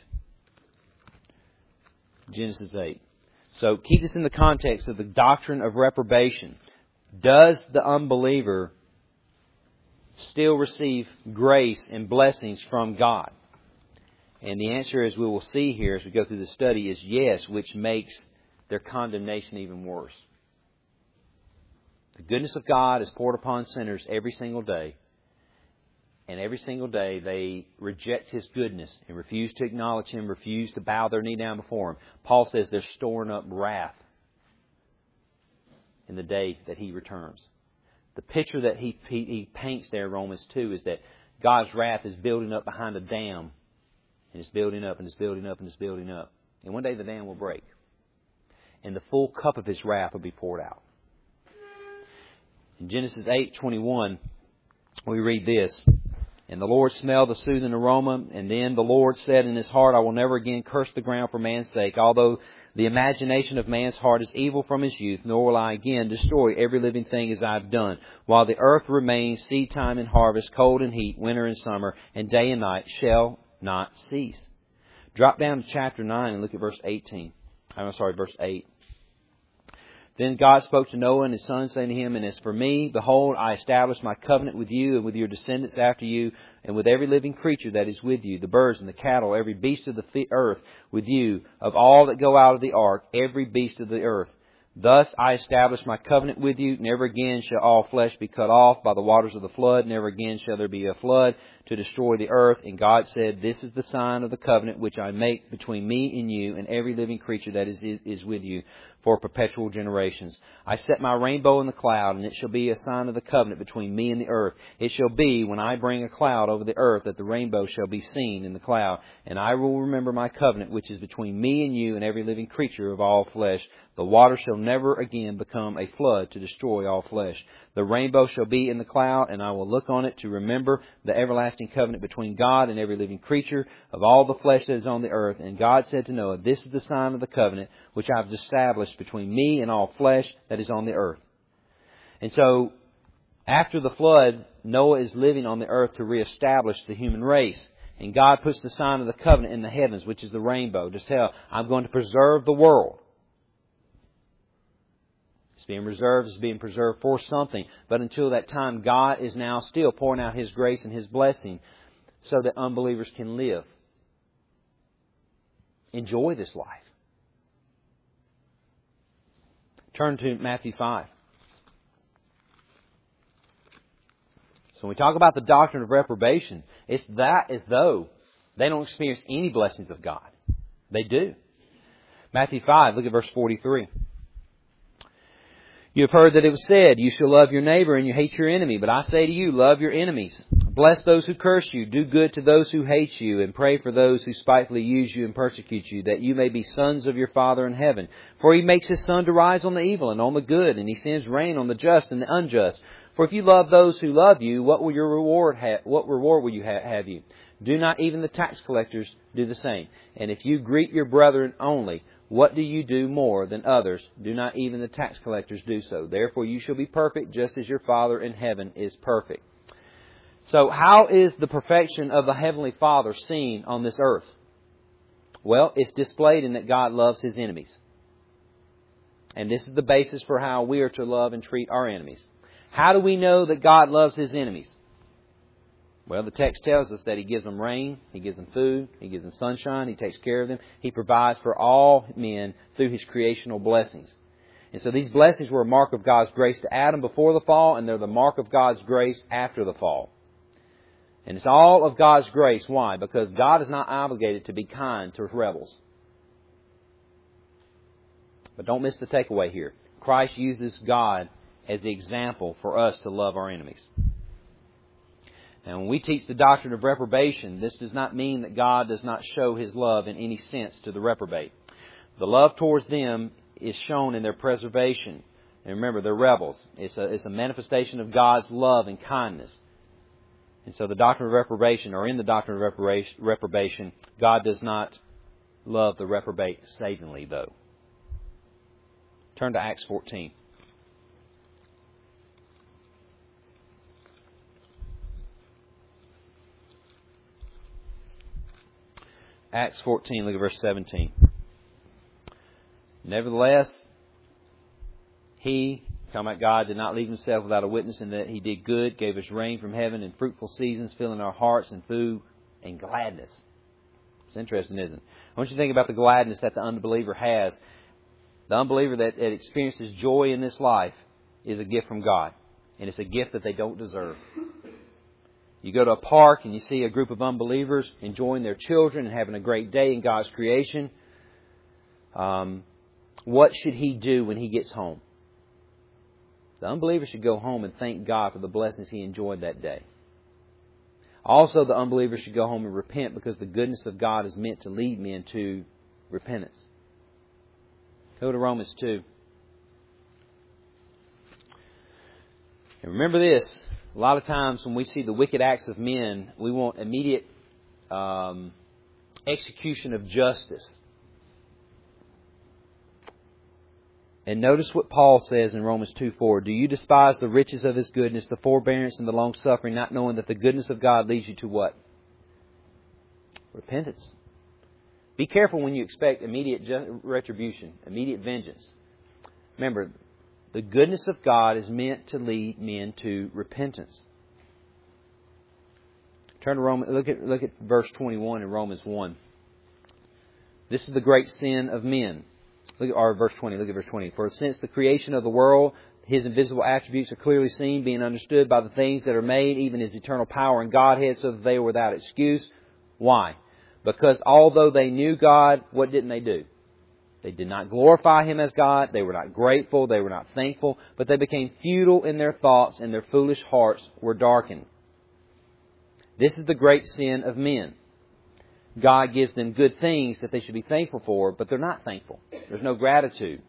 Genesis eight. So keep this in the context of the doctrine of reprobation. Does the unbeliever still receive grace and blessings from God? And the answer, as we will see here as we go through the study, is yes, which makes their condemnation even worse. The goodness of God is poured upon sinners every single day. And every single day they reject His goodness and refuse to acknowledge Him, refuse to bow their knee down before Him. Paul says they're storing up wrath in the day that He returns. The picture that he, he, he paints there in Romans two is that God's wrath is building up behind a dam. And it's building up and it's building up and it's building up. And one day the dam will break. And the full cup of His wrath will be poured out. In Genesis eight twenty-one, we read this. And the Lord smelled the soothing aroma. And then the Lord said in His heart, I will never again curse the ground for man's sake. Although the imagination of man's heart is evil from his youth, nor will I again destroy every living thing as I have done. While the earth remains, seed time and harvest, cold and heat, winter and summer, and day and night shall not cease. Drop down to chapter nine and look at verse eighteen. I'm sorry, verse eight. Then God spoke to Noah and his sons, saying to him, And as for me, behold, I establish my covenant with you and with your descendants after you, and with every living creature that is with you, the birds and the cattle, every beast of the earth with you, of all that go out of the ark, every beast of the earth. Thus I establish my covenant with you. Never again shall all flesh be cut off by the waters of the flood. Never again shall there be a flood to destroy the earth. And God said, This is the sign of the covenant which I make between me and you and every living creature that is, is with you for perpetual generations. I set my rainbow in the cloud, and it shall be a sign of the covenant between me and the earth. It shall be, when I bring a cloud over the earth, that the rainbow shall be seen in the cloud. And I will remember my covenant, which is between me and you and every living creature of all flesh. The water shall never again become a flood to destroy all flesh. The rainbow shall be in the cloud, and I will look on it to remember the everlasting covenant between God and every living creature of all the flesh that is on the earth. And God said to Noah, This is the sign of the covenant which I have established between me and all flesh that is on the earth. And so, after the flood, Noah is living on the earth to reestablish the human race. And God puts the sign of the covenant in the heavens, which is the rainbow, to tell, I'm going to preserve the world. It's being reserved, it's being preserved for something. But until that time, God is now still pouring out His grace and His blessing so that unbelievers can live. Enjoy this life. Turn to Matthew five. So when we talk about the doctrine of reprobation, it's that as though they don't experience any blessings of God. They do. Matthew five, look at verse forty-three. You have heard that it was said, You shall love your neighbor and you hate your enemy. But I say to you, love your enemies. Bless those who curse you. Do good to those who hate you. And pray for those who spitefully use you and persecute you, that you may be sons of your Father in heaven. For He makes His sun to rise on the evil and on the good, and He sends rain on the just and the unjust. For if you love those who love you, what will your reward ha- what reward will you ha- have you? Do not even the tax collectors do the same? And if you greet your brethren only, what do you do more than others? Do not even the tax collectors do so? Therefore you shall be perfect, just as your Father in heaven is perfect. So how is the perfection of the Heavenly Father seen on this earth? Well, it's displayed in that God loves His enemies. And this is the basis for how we are to love and treat our enemies. How do we know that God loves His enemies? Well, the text tells us that He gives them rain, He gives them food, He gives them sunshine, He takes care of them. He provides for all men through His creational blessings. And so these blessings were a mark of God's grace to Adam before the fall, and they're the mark of God's grace after the fall. And it's all of God's grace. Why? Because God is not obligated to be kind to rebels. But don't miss the takeaway here. Christ uses God as the example for us to love our enemies. And when we teach the doctrine of reprobation, this does not mean that God does not show His love in any sense to the reprobate. The love towards them is shown in their preservation. And remember, they're rebels. It's a, it's a manifestation of God's love and kindness. And so the doctrine of reprobation, or in the doctrine of reprobation, reprobation God does not love the reprobate savingly, though. Turn to Acts fourteen. Acts fourteen, look at verse seventeen. Nevertheless, He, talking about God, did not leave Himself without a witness, in that He did good, gave us rain from heaven and fruitful seasons, filling our hearts and food and gladness. It's interesting, isn't it? I want you to think about the gladness that the unbeliever has. The unbeliever that, that experiences joy in this life is a gift from God. And it's a gift that they don't deserve. You go to a park and you see a group of unbelievers enjoying their children and having a great day in God's creation. Um, what should he do when he gets home? The unbeliever should go home and thank God for the blessings he enjoyed that day. Also, the unbeliever should go home and repent, because the goodness of God is meant to lead men to repentance. Go to Romans two. And remember this. A lot of times when we see the wicked acts of men, we want immediate um, execution of justice. And notice what Paul says in Romans two four. Do you despise the riches of His goodness, the forbearance and the long-suffering, not knowing that the goodness of God leads you to what? Repentance. Be careful when you expect immediate retribution, immediate vengeance. Remember, The goodness of God is meant to lead men to repentance. Turn to Romans. Look at look at verse twenty-one in Romans one. This is the great sin of men. Look at or verse twenty. Look at verse twenty. For since the creation of the world, His invisible attributes are clearly seen, being understood by the things that are made, even His eternal power and Godhead, so that they are without excuse. Why? Because although they knew God, what didn't they do? They did not glorify Him as God. They were not grateful. They were not thankful. But they became futile in their thoughts, and their foolish hearts were darkened. This is the great sin of men. God gives them good things that they should be thankful for, but they're not thankful. There's no gratitude.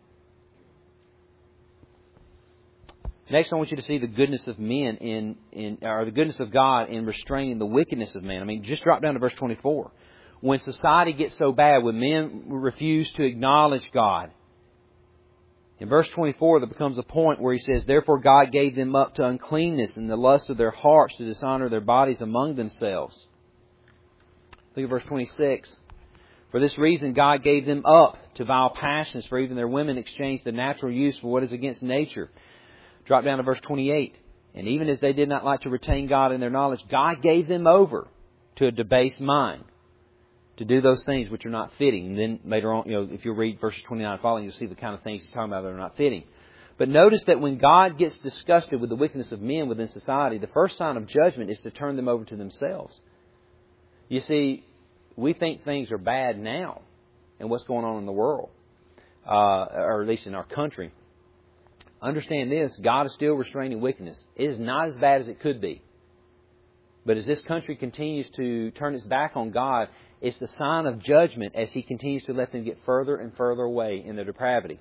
Next, I want you to see the goodness of men in, in or the goodness of God in restraining the wickedness of man. I mean, just drop down to verse twenty-four. When society gets so bad, when men refuse to acknowledge God, in verse twenty-four, there becomes a point where he says, Therefore God gave them up to uncleanness and the lust of their hearts to dishonor their bodies among themselves. Look at verse twenty-six. For this reason God gave them up to vile passions, for even their women exchanged the natural use for what is against nature. Drop down to verse twenty-eight. And even as they did not like to retain God in their knowledge, God gave them over to a debased mind, to do those things which are not fitting. And then later on, you know, if you read verses twenty-nine and following, you'll see the kind of things he's talking about that are not fitting. But notice that when God gets disgusted with the wickedness of men within society, the first sign of judgment is to turn them over to themselves. You see, we think things are bad now in what's going on in the world, uh, or at least in our country. Understand this, God is still restraining wickedness. It is not as bad as it could be. But as this country continues to turn its back on God, it's a sign of judgment as He continues to let them get further and further away in their depravity.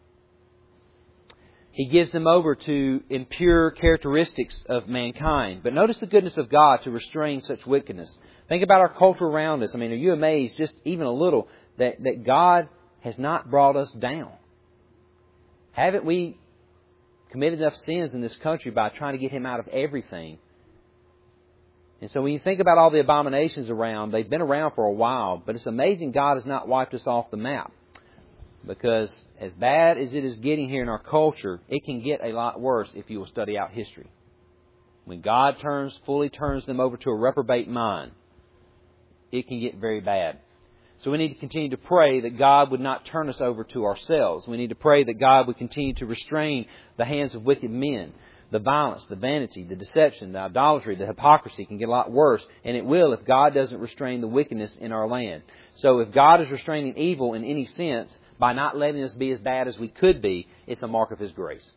He gives them over to impure characteristics of mankind. But notice the goodness of God to restrain such wickedness. Think about our culture around us. I mean, are you amazed just even a little that, that God has not brought us down? Haven't we committed enough sins in this country by trying to get Him out of everything? And so when you think about all the abominations around, they've been around for a while, but it's amazing God has not wiped us off the map. Because as bad as it is getting here in our culture, it can get a lot worse if you will study out history. When God turns, fully turns them over to a reprobate mind, it can get very bad. So we need to continue to pray that God would not turn us over to ourselves. We need to pray that God would continue to restrain the hands of wicked men. The violence, the vanity, the deception, the idolatry, the hypocrisy can get a lot worse. And it will if God doesn't restrain the wickedness in our land. So if God is restraining evil in any sense by not letting us be as bad as we could be, it's a mark of His grace.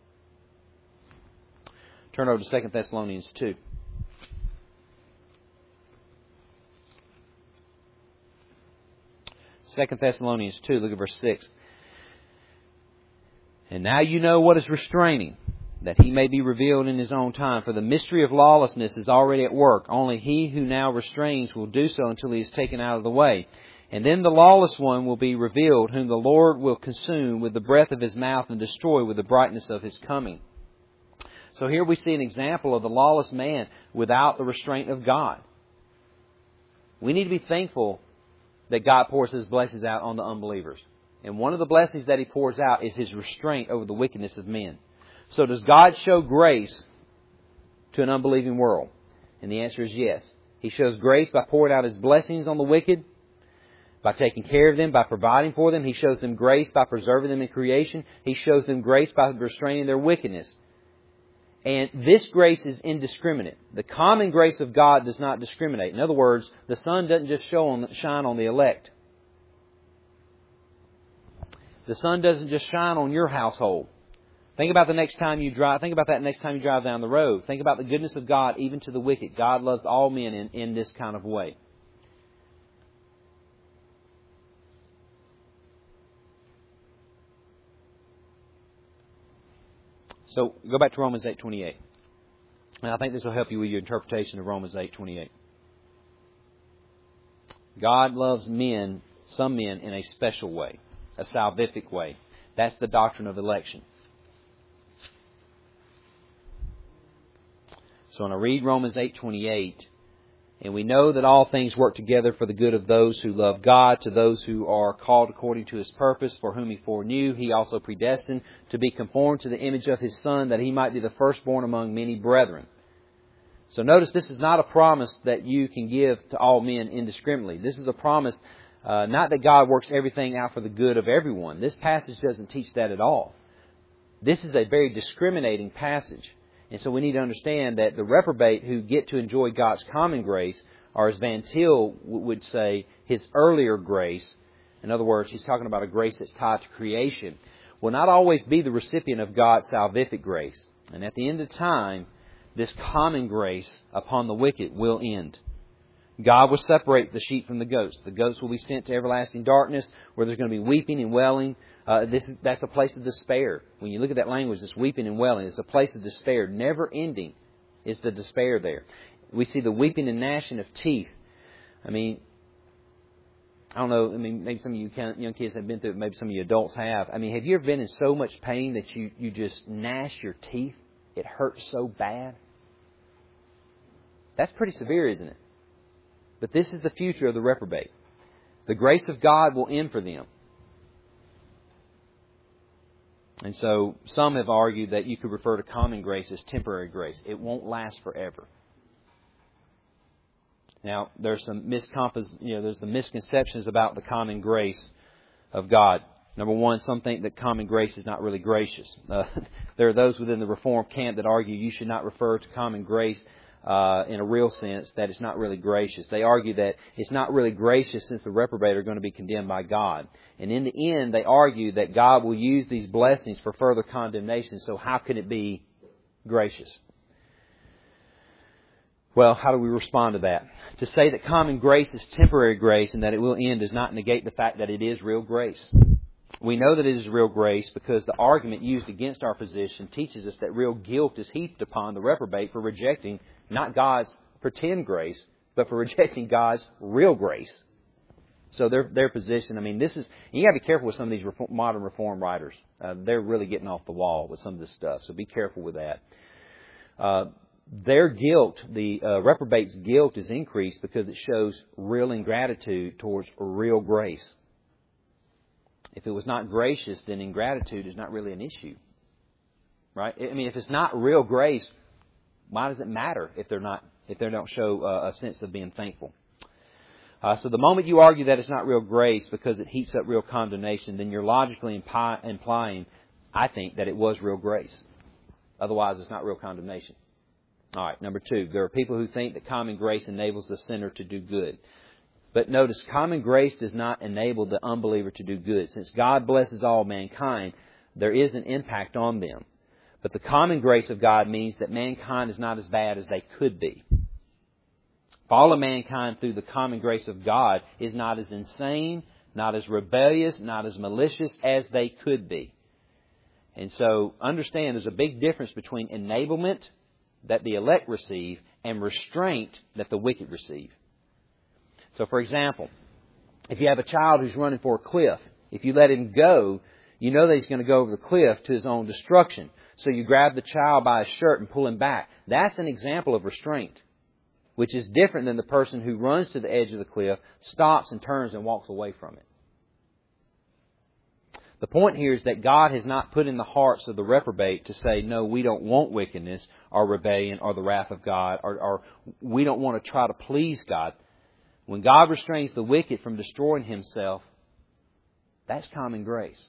Turn over to Second Thessalonians two. Second Thessalonians two, look at verse six. And now you know what is restraining, that He may be revealed in His own time. For the mystery of lawlessness is already at work. Only he who now restrains will do so until he is taken out of the way. And then the lawless one will be revealed, whom the Lord will consume with the breath of His mouth and destroy with the brightness of His coming. So here we see an example of the lawless man without the restraint of God. We need to be thankful that God pours His blessings out on the unbelievers. And one of the blessings that He pours out is His restraint over the wickedness of men. So does God show grace to an unbelieving world? And the answer is yes. He shows grace by pouring out His blessings on the wicked, by taking care of them, by providing for them. He shows them grace by preserving them in creation. He shows them grace by restraining their wickedness. And this grace is indiscriminate. The common grace of God does not discriminate. In other words, the sun doesn't just show on, shine on the elect. The sun doesn't just shine on your household. Think about the next time you drive. Think about that next time you drive down the road. Think about the goodness of God even to the wicked. God loves all men in, in this kind of way. So go back to Romans eight twenty-eight. And I think this will help you with your interpretation of Romans eight twenty-eight. God loves men, some men, in a special way, a salvific way. That's the doctrine of election. So when I read Romans eight twenty-eight, And we know that all things work together for the good of those who love God, to those who are called according to His purpose, for whom He foreknew, He also predestined to be conformed to the image of His Son, that He might be the firstborn among many brethren. So notice this is not a promise that you can give to all men indiscriminately. This is a promise, uh, not that God works everything out for the good of everyone. This passage doesn't teach that at all. This is a very discriminating passage. And so we need to understand that the reprobate who get to enjoy God's common grace, or as Van Til would say, His earlier grace, in other words, he's talking about a grace that's tied to creation, will not always be the recipient of God's salvific grace. And at the end of time, this common grace upon the wicked will end. God will separate the sheep from the goats. The goats will be sent to everlasting darkness, where there's going to be weeping and wailing. Uh, this is, that's a place of despair. When you look at that language, it's weeping and wailing. It's a place of despair. Never ending is the despair there. We see the weeping and gnashing of teeth. I mean, I don't know, I mean, maybe some of you young kids have been through it, maybe some of you adults have. I mean, have you ever been in so much pain that you, you just gnash your teeth? It hurts so bad. That's pretty severe, isn't it? But this is the future of the reprobate. The grace of God will end for them. And so some have argued that you could refer to common grace as temporary grace. It won't last forever. Now, there's some miscompos- you know, there's some misconceptions about the common grace of God. Number one, some think that common grace is not really gracious. Uh, there are those within the Reformed camp that argue you should not refer to common grace uh, in a real sense, that it's not really gracious. They argue that it's not really gracious since the reprobate are going to be condemned by God. And in the end, they argue that God will use these blessings for further condemnation. So how can it be gracious? Well, how do we respond to that? To say that common grace is temporary grace and that it will end does not negate the fact that it is real grace. We know that it is real grace because the argument used against our position teaches us that real guilt is heaped upon the reprobate for rejecting not God's pretend grace, but for rejecting God's real grace. So their their position, I mean, this is, you got to be careful with some of these reform, modern reform writers. Uh, they're really getting off the wall with some of this stuff, so be careful with that. Uh, their guilt, the uh, reprobate's guilt is increased because it shows real ingratitude towards real grace. If it was not gracious, then ingratitude is not really an issue. Right? I mean, if it's not real grace, why does it matter if they're not, if they don't show uh, a sense of being thankful? Uh, so the moment you argue that it's not real grace because it heaps up real condemnation, then you're logically impi- implying, I think, that it was real grace. Otherwise, it's not real condemnation. All right, number two, there are people who think that common grace enables the sinner to do good. But notice, common grace does not enable the unbeliever to do good. Since God blesses all mankind, there is an impact on them. But the common grace of God means that mankind is not as bad as they could be. Fallen mankind through the common grace of God is not as insane, not as rebellious, not as malicious as they could be. And so understand there's a big difference between enablement that the elect receive and restraint that the wicked receive. So for example, if you have a child who's running for a cliff, if you let him go, you know that he's going to go over the cliff to his own destruction. So you grab the child by his shirt and pull him back. That's an example of restraint, which is different than the person who runs to the edge of the cliff, stops and turns and walks away from it. The point here is that God has not put in the hearts of the reprobate to say, no, we don't want wickedness or rebellion or the wrath of God, or, or we don't want to try to please God. When God restrains the wicked from destroying himself, that's common grace.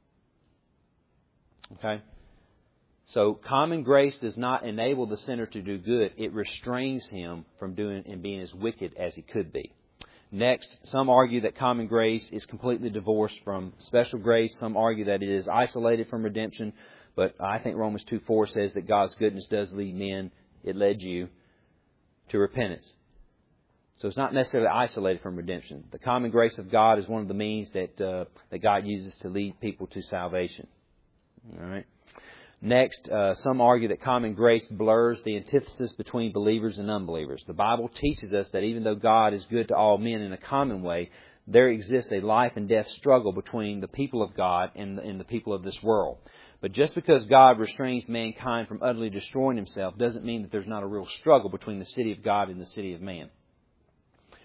Okay? So common grace does not enable the sinner to do good. It restrains him from doing and being as wicked as he could be. Next, some argue that common grace is completely divorced from special grace. Some argue that it is isolated from redemption. But I think Romans two four says that God's goodness does lead men, it led you, to repentance. So it's not necessarily isolated from redemption. The common grace of God is one of the means that uh, that God uses to lead people to salvation. All right. Next, uh, some argue that common grace blurs the antithesis between believers and unbelievers. The Bible teaches us that even though God is good to all men in a common way, there exists a life and death struggle between the people of God and the, and the people of this world. But just because God restrains mankind from utterly destroying himself doesn't mean that there's not a real struggle between the city of God and the city of man.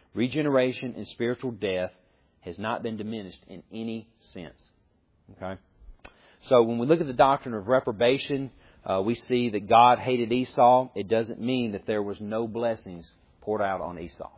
Regeneration and spiritual death has not been diminished in any sense. Okay? So when we look at the doctrine of reprobation, uh, we see that God hated Esau. It doesn't mean that there was no blessings poured out on Esau.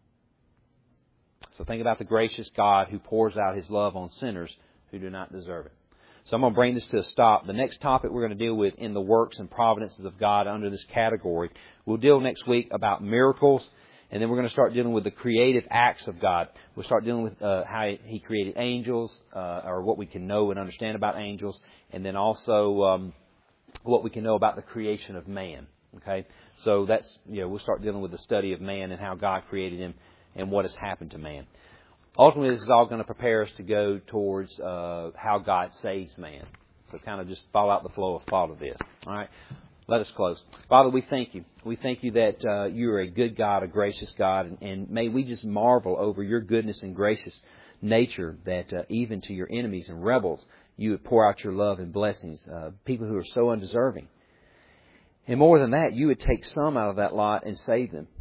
So think about the gracious God who pours out His love on sinners who do not deserve it. So I'm going to bring this to a stop. The next topic we're going to deal with in the works and providences of God under this category, we'll deal next week about miracles. And then we're going to start dealing with the creative acts of God. We'll start dealing with uh, how He created angels, uh, or what we can know and understand about angels, and then also um, what we can know about the creation of man. Okay, so that's you know we'll start dealing with the study of man and how God created him and what has happened to man. Ultimately, this is all going to prepare us to go towards uh, how God saves man. So kind of just follow out the flow of thought of this. All right. Let us close. Father, we thank You. We thank You that uh, You are a good God, a gracious God, and, and may we just marvel over Your goodness and gracious nature that uh, even to Your enemies and rebels, You would pour out Your love and blessings, uh, people who are so undeserving. And more than that, You would take some out of that lot and save them.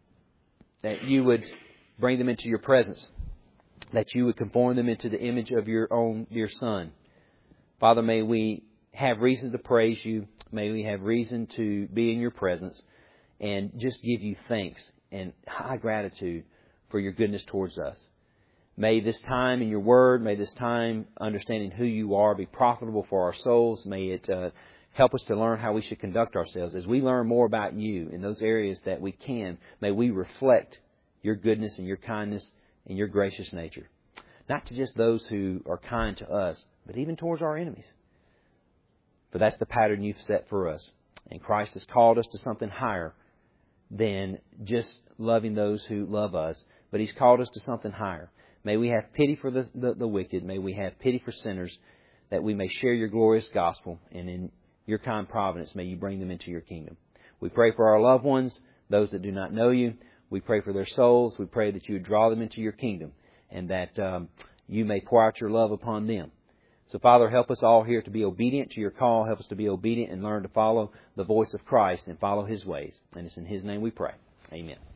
That You would bring them into Your presence. That You would conform them into the image of Your own dear Son. Father, may we have reason to praise You. May we have reason to be in Your presence and just give You thanks and high gratitude for Your goodness towards us. May this time in Your Word, may this time understanding who You are be profitable for our souls. May it uh, help us to learn how we should conduct ourselves. As we learn more about You in those areas that we can, may we reflect Your goodness and Your kindness and Your gracious nature. Not to just those who are kind to us, but even towards our enemies. For that's the pattern You've set for us. And Christ has called us to something higher than just loving those who love us. But He's called us to something higher. May we have pity for the, the, the wicked. May we have pity for sinners, that we may share Your glorious gospel. And in Your kind providence, may You bring them into Your kingdom. We pray for our loved ones, those that do not know You. We pray for their souls. We pray that You would draw them into Your kingdom, and that um, You may pour out Your love upon them. So, Father, help us all here to be obedient to Your call. Help us to be obedient and learn to follow the voice of Christ and follow His ways. And it's in His name we pray. Amen.